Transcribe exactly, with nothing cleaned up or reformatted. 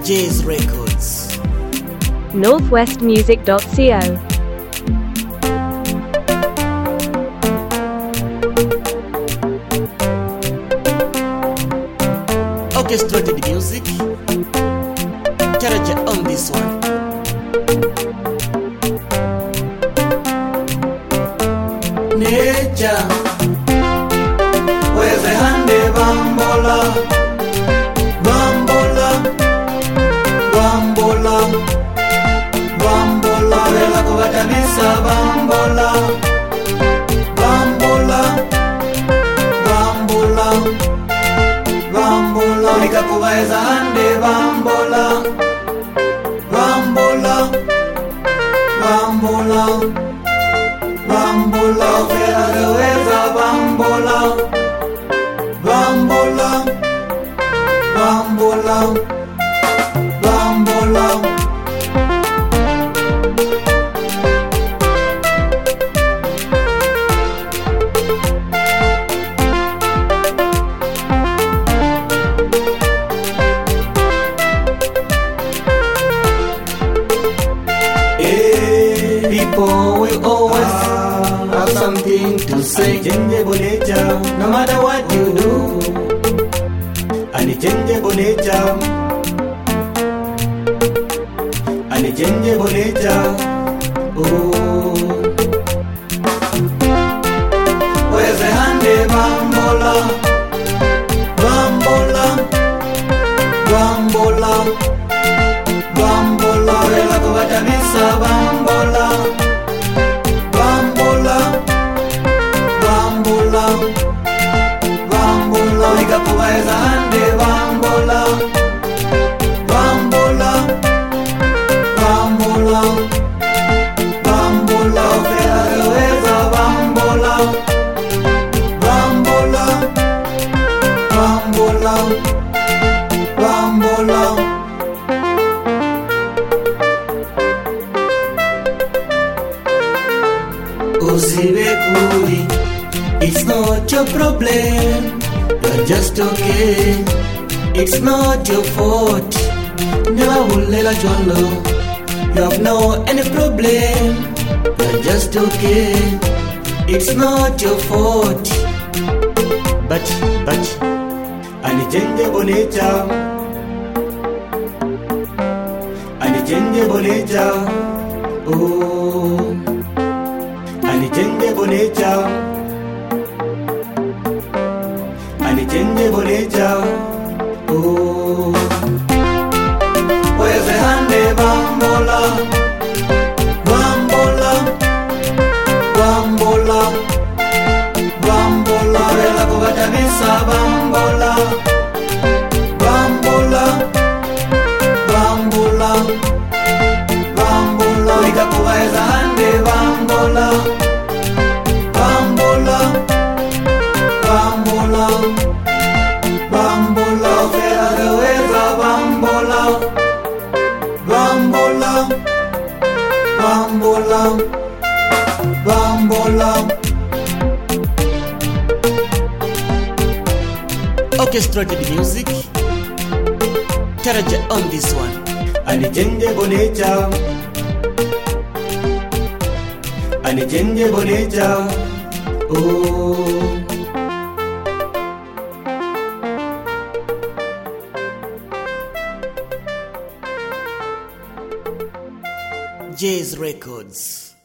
Jay's Records. northwest music dot co. Orchestrated music. Taraja on this one. Nature. Where's the hande bambola? Bambola. Bambola. Bambola. Vela kubatanisa bambola. Bambola. Bambola. Bambola. Nikakubaeza hande bambola. Bambola. Bambola. Bambola. Vela kuweza bambola. Bambola. Bambola. Bambola. Hey, people will always ah, have something to say. Unchangeable nature, no matter what you do. Unchangeable nature. Unchangeable nature. Oh. Where's the hande bambola? Bambola. Bambola. Bambola. Vela kubatanisa bambola. Bambola. Bambola. Bambola. Nikakubaeza hande bambola. Bambola. Bambola. Bambola. Vela kuweza bambola. Bambola. Bambola. Bambola. Usiwe kuli, it's not your problem. You're just okay. It's not your fault. Never hulela jolo. You have no any problem. You're just okay. It's not your fault. But but unchangeable nature. Unchangeable nature. Oh. Unchangeable nature. Unchangeable nature. Oh. Where's the hande bambola? Bambola. Bambola. Bambola. Vela kubatanisa bambola. Bambola. Bambola. Bambola. Nikakubaeza hande bambola. Bambola. Bambola. Bambola. Vela kuweza bambola. Bambola. Bambola. Bambola. Orchestrated music. Taraja on this one. Unchangeable nature. Unchangeable nature. Oh. Jay's Records.